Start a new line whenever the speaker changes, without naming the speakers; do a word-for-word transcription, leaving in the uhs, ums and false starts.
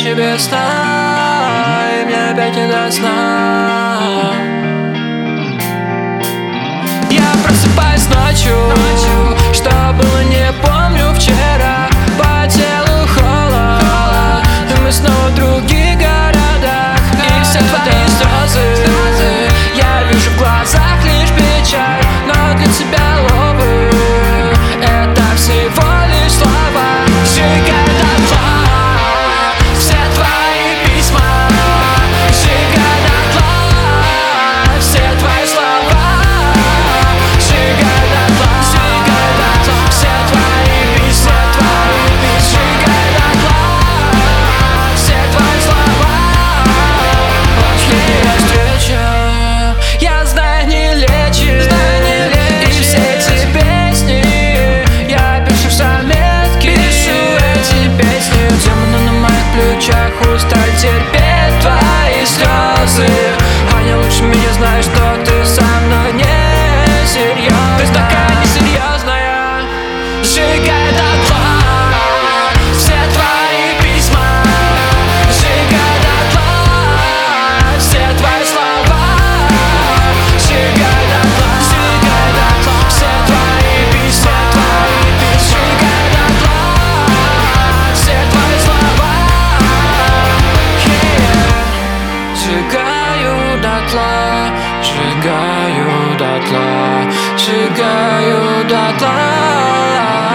ночи без сна, и мне опять не до сна. Я просыпаюсь ночью, что было не помню вчера. По телу холод, и мы снова в других городах. И все твои слезы я вижу в глазах лишь печаль, но для тебя ловы это всего лишь слова. Сжигай дотла все твои письма, сжигай дотла все твои слова, сжигай дотла, сжигай дотла все твои письма, сжигай дотла все твои слова. Плохие встречи, я знаю, не лечит, и все эти песни я пишу в заметки, пишу эти песни. Демоны на моих плечах, устали терпеть твои слезы, а я лучше меня знаю, что ты со мной не серьезна. Ты такая несерьезная. Сжигай дотла все твои письма, сжигай дотла все твои слова, сжигай дотла, сжигай дотла все твои письма, сжигай дотла все твои слова. Yeah. Сжигаю дотла, сжигаю дотла, сжигаю дотла.